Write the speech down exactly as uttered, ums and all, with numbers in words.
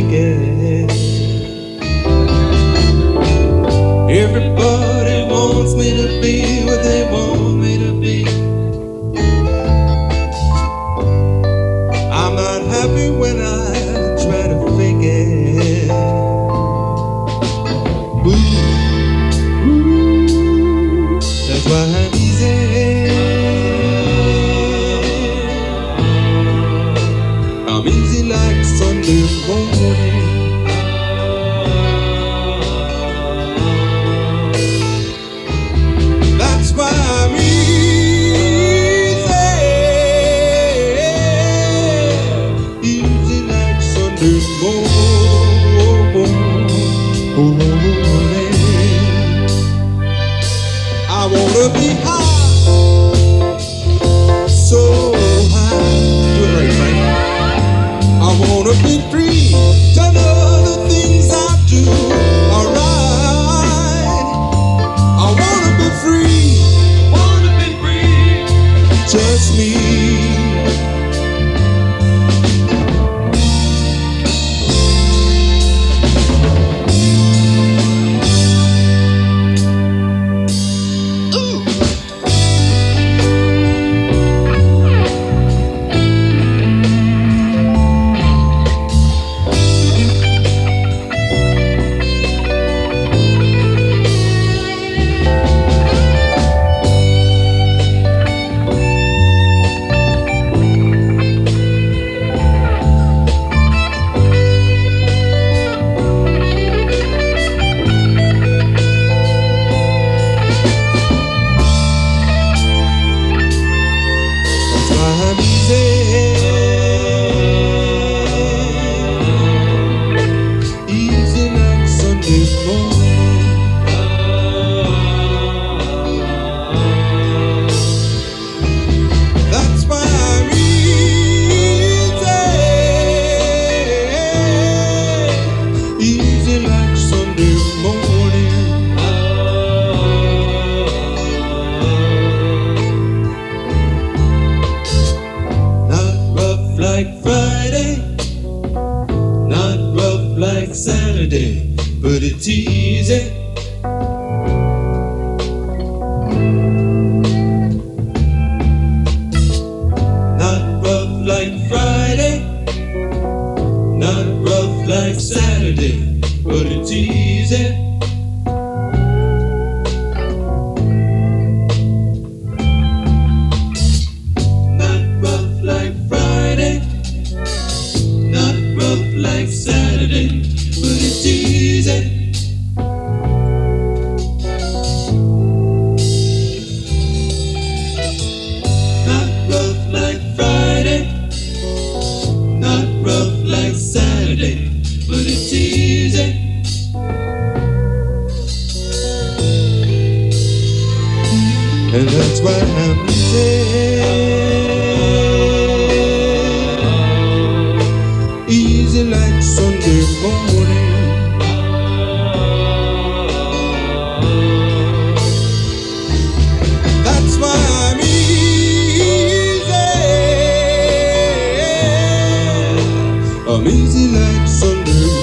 fake it. Everybody wants me to be what they want me to be. I'm not happy when I try to fake it. Ooh, ooh, that's why I'm easy. I'm easy like Sunday morning. That's why I'm easy, easy like Sunday morning. I wanna be high, so high. Do it right, Frank. I wanna be free to know the things I do are right. I wanna be free, wanna be free, just me. Like Friday, not rough like Saturday, but it's easy. Not rough like Friday, not rough like Saturday, but it's easy. Like Saturday, but it's easy. Not rough like Friday, not rough like Saturday, but it's easy. And that's why I'm easy. Easy like Sunday morning. That's why I'm easy. I'm easy like Sunday morning.